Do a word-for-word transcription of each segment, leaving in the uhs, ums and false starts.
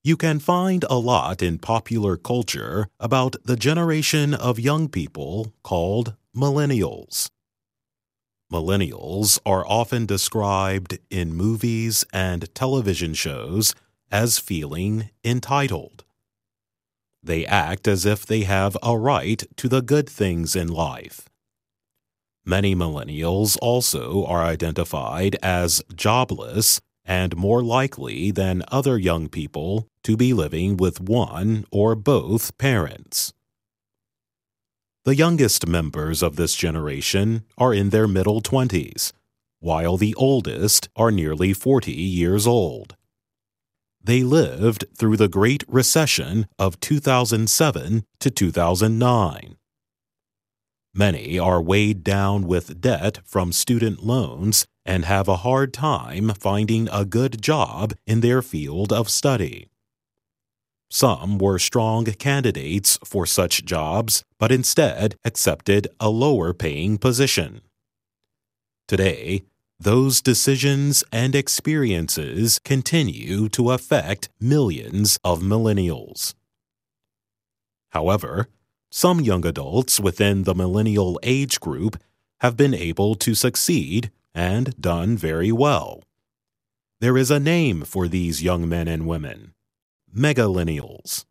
You can find a lot in popular culture about the generation of young people called millennials. Millennials are often described in movies and television shows as feeling entitled. They act as if they have a right to the good things in life. Many millennials also are identified as jobless and more likely than other young people to be living with one or both parents. The youngest members of this generation are in their middle twenties, while the oldest are nearly forty years old. They lived through the Great Recession of two thousand seven to two thousand nine. Many are weighed down with debt from student loans and have a hard time finding a good job in their field of study. Some were strong candidates for such jobs, but instead accepted a lower-paying position. Today, those decisions and experiences continue to affect millions of millennials. However, some young adults within the millennial age group have been able to succeed and done very well. There is a name for these young men and women: megalennials.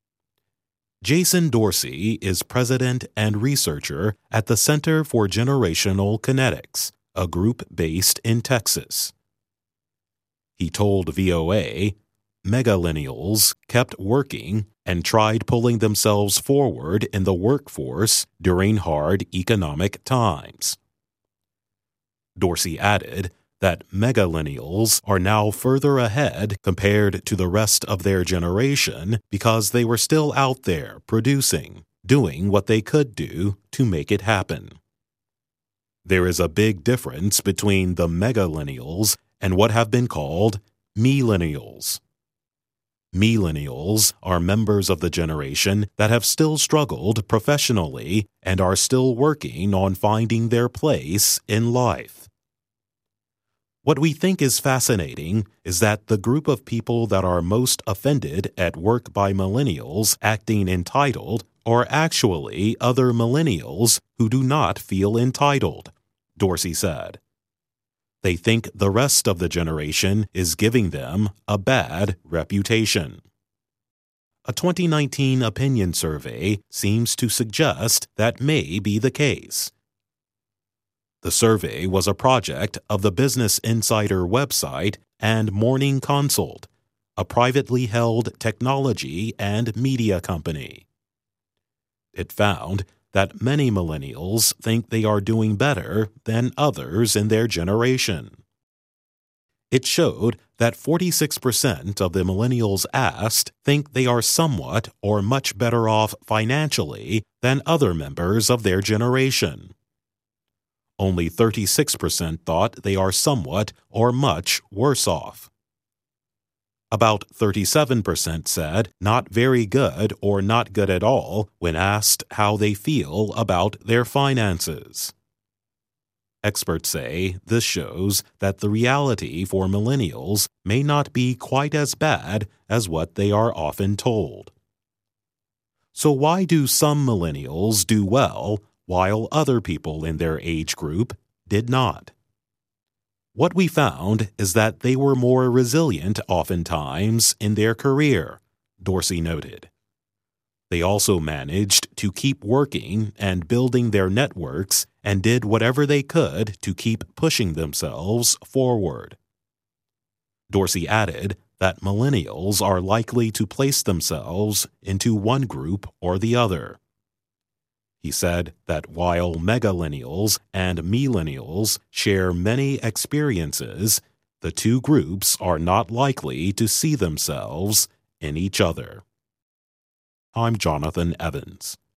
Jason Dorsey is president and researcher at the Center for Generational Kinetics, a group based in Texas. He told V O A, megalennials kept working and tried pulling themselves forward in the workforce during hard economic times. Dorsey added that megalennials are now further ahead compared to the rest of their generation because they were still out there producing, doing what they could do to make it happen. There is a big difference between the megalennials and what have been called millennials. Millennials are members of the generation that have still struggled professionally and are still working on finding their place in life. What we think is fascinating is that the group of people that are most offended at work by millennials acting entitled are actually other millennials who do not feel entitled, Dorsey said. They think the rest of the generation is giving them a bad reputation. A twenty nineteen opinion survey seems to suggest that may be the case. The survey was a project of the Business Insider website and Morning Consult, a privately held technology and media company. It found that many millennials think they are doing better than others in their generation. It showed that forty-six percent of the millennials asked think they are somewhat or much better off financially than other members of their generation. Only thirty-six percent thought they are somewhat or much worse off. About thirty-seven percent said not very good or not good at all when asked how they feel about their finances. Experts say this shows that the reality for millennials may not be quite as bad as what they are often told. So why do some millennials do well while other people in their age group did not? What we found is that they were more resilient oftentimes in their career, Dorsey noted. They also managed to keep working and building their networks and did whatever they could to keep pushing themselves forward. Dorsey added that millennials are likely to place themselves into one group or the other. He said that while megalennials and millennials share many experiences, the two groups are not likely to see themselves in each other. I'm Jonathan Evans.